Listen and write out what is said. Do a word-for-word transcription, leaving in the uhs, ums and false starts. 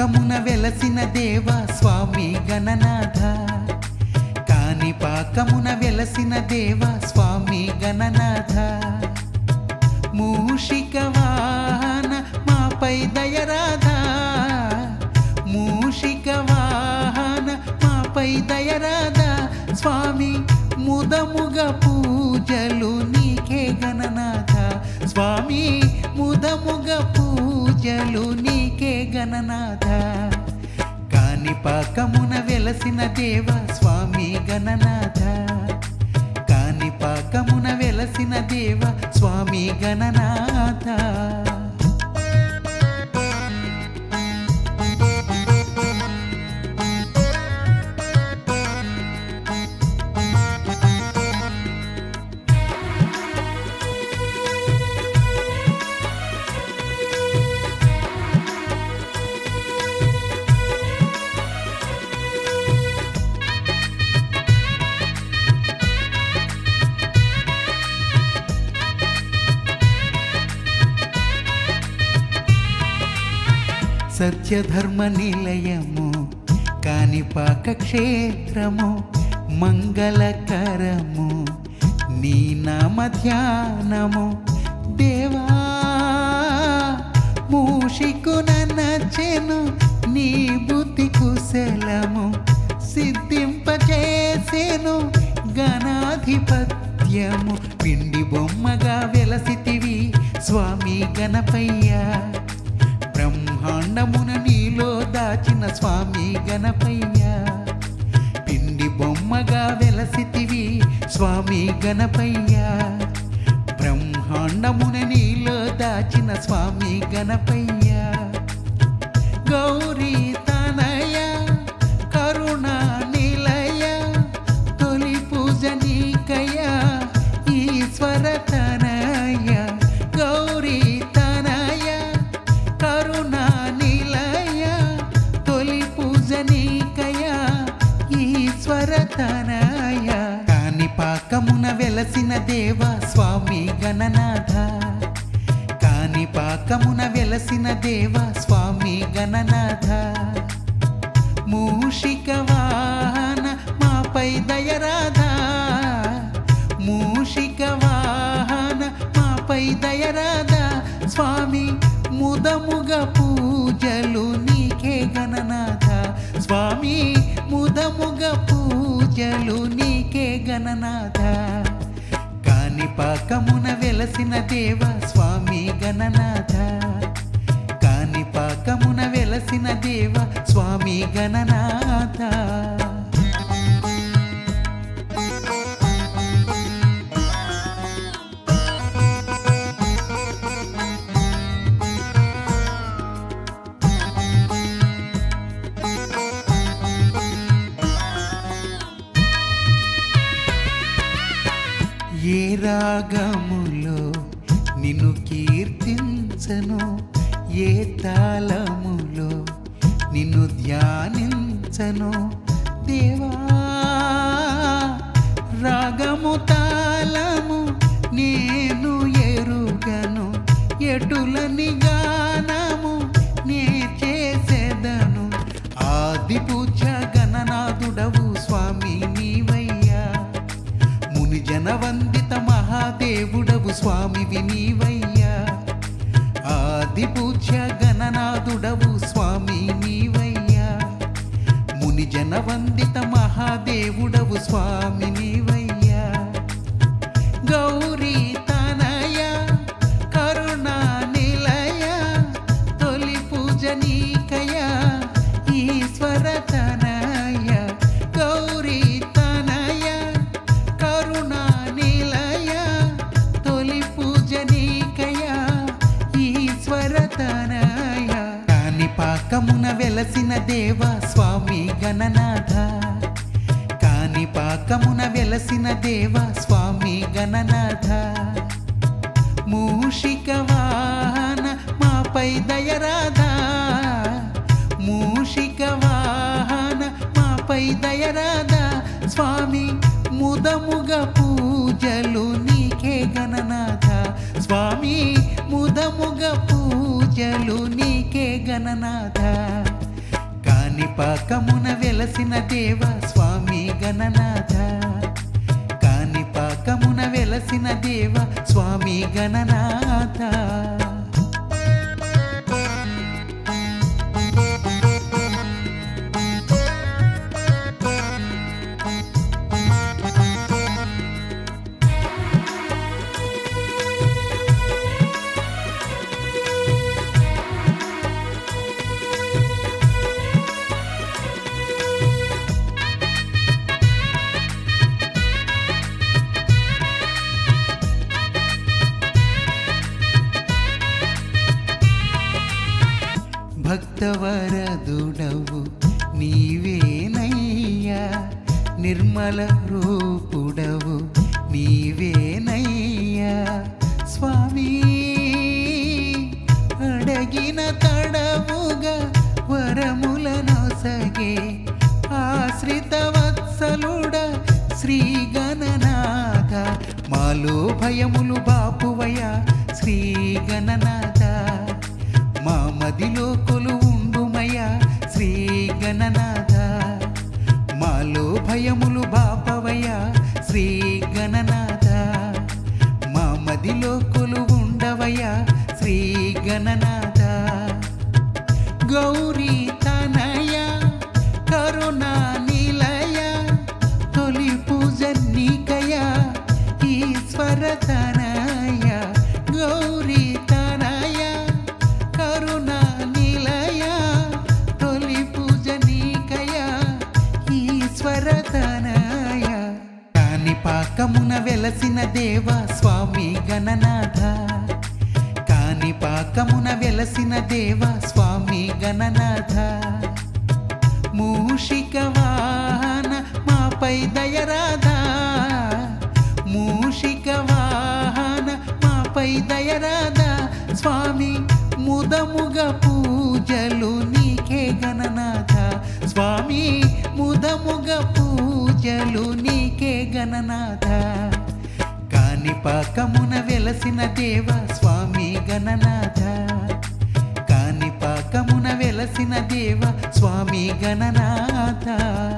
పాకమున వెలసిన దేవ స్వామి గణనాథ కాని పాకమున వెలసిన దేవ స్వామి గణనాథ మూషిక వాహన మాపై దయరాధా మూషిక వాహన మాపై దయరాధా స్వామి ముదముగ పూజలు నీకే గణనాథ స్వామి ముదముగ పూజలు నీకే గణనాథ కాని పాకమున వెలసిన దేవ స్వామి గణనాథ కాని పాకమున వెలసిన దేవ స్వామి గణనాథ సత్యధర్మ నిలయము కాణిపాక క్షేత్రము మంగళకరము నీ నామ ధ్యానము దేవా మూషికున నచ్చెను నీ బుద్ధి కుశలము సిద్ధింపచేసెను గణాధిపత్యము పిండి బొమ్మగా వెలసితివి స్వామి గణపయ్య బ్రహ్మాండమున నీలో దాచిన స్వామి గణపయ్య పిండి బొమ్మగా వెలసితివి స్వామి గణపయ్య బ్రహ్మాండమున నీలో దాచిన స్వామి గణపయ్య గౌరీ తనయ కరుణా నిలయ తొలి పూజ నీకయ ఈశ్వర తనయ గౌరీ తనయ కరుణా నిలయ తొలి పూజ నీకయ ఈశ్వర తనయ కాని పాకమున వెలసిన దేవ స్వామి గణనాథ కాని పాకమున వెలసిన దేవ స్వామి గణనాథ మూషిక వాహన మాపై దయరాధా మూషిక వాహన మాపై దయరాధా స్వామి ముదముగ పూజలు నీకే గణనాథ స్వామి ముదముగ పూజలు నీకే గణనాథ కాని పాకమున వెలసిన దేవ స్వామి గణనాథ కాని పాకమున వెలసిన దేవ స్వామి గణనాథ ఏ రాగములో నిన్ను కీర్తించను ఏ తాళములో నిన్ను ధ్యానించను దేవా రాగము తాళము నేను ఎరుగను ఎటులని గానము నే చేసేదను ఆది పూజ గణనాథుడవు స్వామి నీవయ్యా ముని జనవందిత మహాదేవుడవు స్వామి నీవయ్యా ఆది పూజ గణనాథుడవు స్వామి నీవయ్యా ముని జనవందిత మహాదేవుడవు స్వామి నీవయ్యా గౌరీ తనయ కరుణా నిలయ తొలి పూజ నీకయ ఈశ్వర తనయ గౌరీ తనయ కరుణా నిలయ తొలి పూజ నీకయ ఈశ్వర తనయ కాని పాకమున వెలసిన దేవ స్వామి గణనాథ కాని పాకమున వెలసిన దేవ స్వామి గణనాథ మూషిక వాహన మాపై దయరాధా మూషిక వాహన మాపై దయరాధా స్వామి ముదముగ పూజలు నీకే గణనాథ స్వామి ముదముగ పూజలు నీకే గణనాథ కాణిపాకమున వెలసిన దేవ స్వామి గణనాథ కాణిపాకమున వెలసిన దేవ స్వామి గణనాథ భక్తవరదుడవు నీవేనయ్యా నిర్మల రూపుడవు నీవేనయ్యా స్వామి అడగిన తడవుగా వరములనొసగే ఆశ్రిత వత్సలుడ శ్రీ గణనాథ మాలో భయములు బాపువయ్యా శ్రీ గణనాథ మా మదిలో కొలువుండుమయ్యా శ్రీ గణనాథ మాలో భయములు బాపవయ్యా శ్రీ గణనాథ మా మదిలో కొలువుండవయ్యా శ్రీ గణనాథ గౌరీ తనయ కరుణా నిలయ తొలి పూజ నీకయ ఈశ్వర తనయ గౌరీ తనయ కరుణా నిలయ తొలి పూజ నీకయ ఈశ్వర తనయ కాణిపాకమున వెలసిన దేవ స్వామి గణనాథ కాణిపాకమున వెలసిన దేవ స్వామి గణనాథ మూషిక వాహన మాపై దయరాధా మూషిక వాహన మాపై దయరాధా స్వామి ముదముగ పూజలు నీకే గణనాథ స్వామి ముదముగ పూజలు నీకే గణనాథ కాణిపాకమున వెలసిన దేవ స్వామి గణనాథ కాణిపాకమున వెలసిన దేవ స్వామి గణనాథ